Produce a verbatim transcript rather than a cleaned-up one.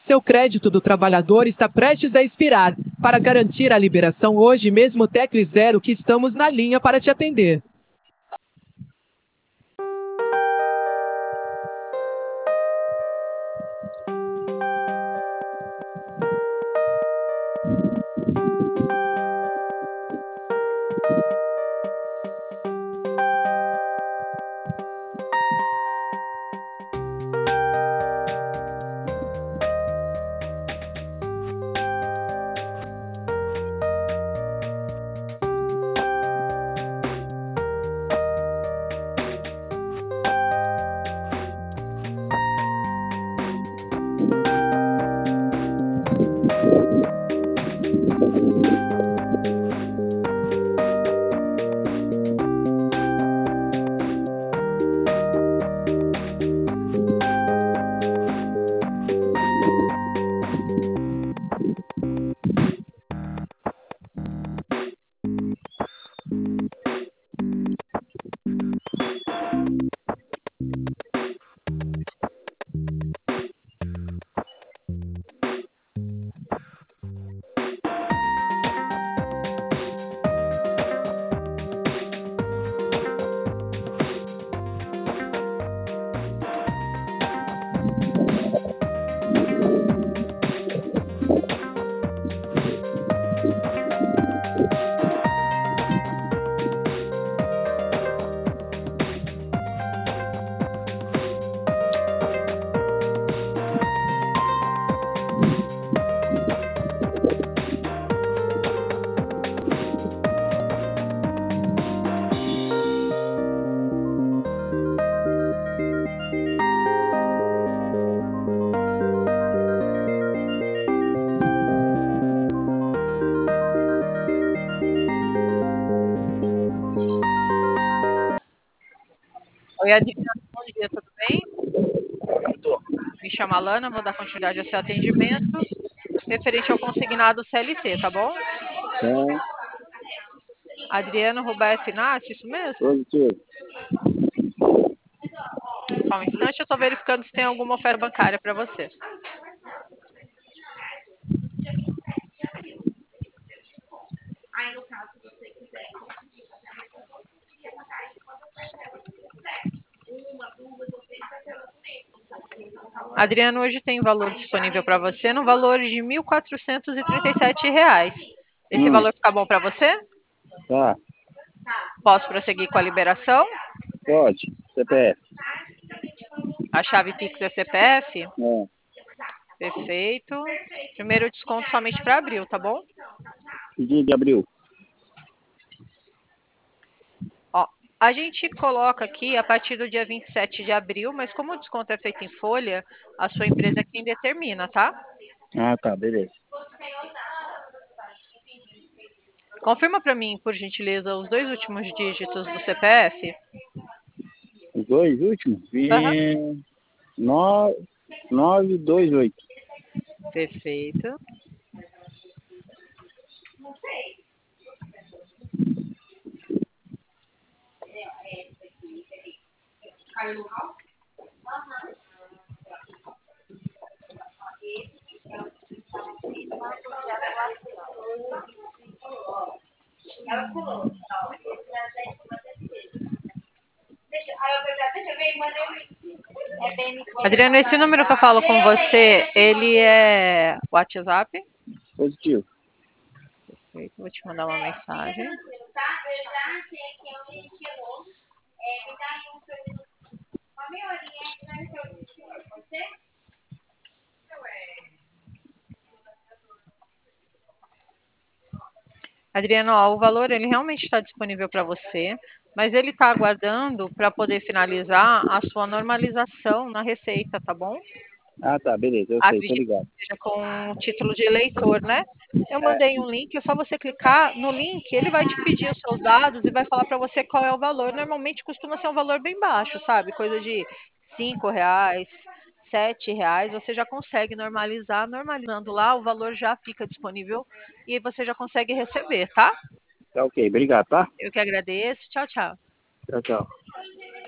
Seu crédito do trabalhador está prestes a expirar. Para garantir a liberação hoje mesmo, tecle zero que estamos na linha para te atender. Oi, Adriana, bom dia, tudo bem? Me chamo Alana, vou dar continuidade ao seu atendimento, referente ao consignado C L T, tá bom? Sim. Adriano Roberto Inácio, isso mesmo? Positivo. Só um instante, eu estou verificando se tem alguma oferta bancária para você. Aí, no caso, se você quiser uma, duas ou três, vai ser documento. Adriano, hoje tem valor disponível para você no valor de mil quatrocentos e trinta e sete reais. Esse Hum. valor fica bom para você? Tá. Posso prosseguir com a liberação? Pode. C P F. A chave Pix é C P F? É. Perfeito. Primeiro desconto somente para abril, tá bom? Que dia de abril? Ó, a gente coloca aqui a partir do dia vinte e sete de abril, mas como o desconto é feito em folha, a sua empresa é quem determina, tá? Ah, tá. Beleza. Confirma para mim, por gentileza, os dois últimos dígitos do C P F. Os dois últimos? Aham. Vem nove, nove, dois, oito. Perfeito. Ela pulou. Deixa, aí eu falei, deixa eu ver, mandei o link. É bem Adriano, esse número que eu falo com você, ele é WhatsApp? Positivo. Perfeito, vou te mandar uma mensagem. Eu já achei que eu chegou. É, me dá aí um segundo. Uma meia horinha, me dá um segundo. Pode ser? Adriano, ó, o valor ele realmente está disponível para você, mas ele está aguardando para poder finalizar a sua normalização na receita, tá bom? Ah, tá. Beleza. Eu sei. Tô Acredito ligado. que seja com o título de eleitor, né? Eu É. mandei um link, é só você clicar no link, ele vai te pedir os seus dados e vai falar para você qual é o valor. Normalmente costuma ser um valor bem baixo, sabe? Coisa de cinco reais, sete reais, você já consegue normalizar. Normalizando lá, o valor já fica disponível e você já consegue receber, tá? Tá ok. Obrigado, tá? Eu que agradeço. Tchau, tchau. Tchau, tchau.